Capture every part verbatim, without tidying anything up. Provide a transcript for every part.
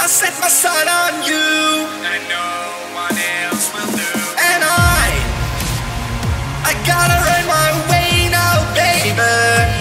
I set my sight on you, and no one else will do. and I, I gotta earn my way now, baby.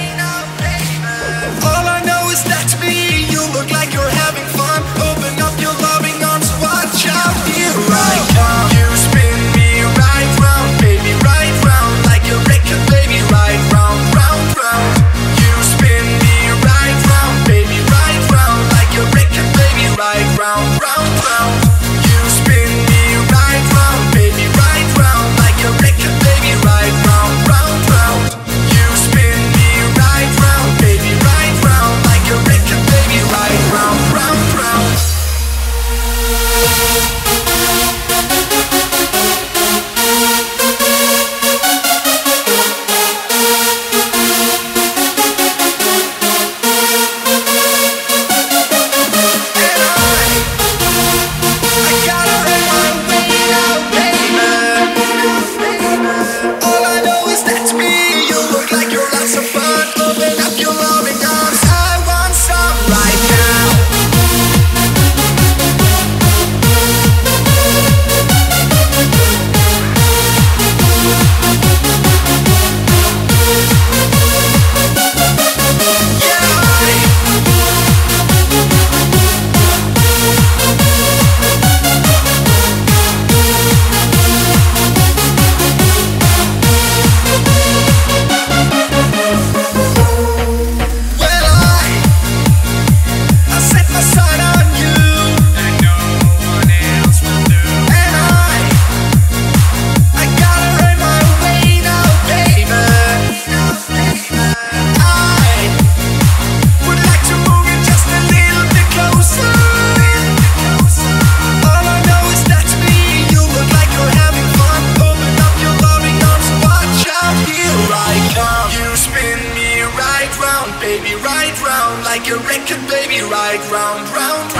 All I know is that to me, you look like you're having fun. Open up your loving arms, watch out, here I come. You spin me right round, baby, right round, like a record, baby, right round, round, round. You spin me right round, baby, right round, like a record, baby, right round, round, round. You spin me right round, baby, right round, like a record, baby, right round, round, round. You spin me right round, baby, right round, like a record, baby, right round, round, round. Baby, right round, like a record, baby, right round, round,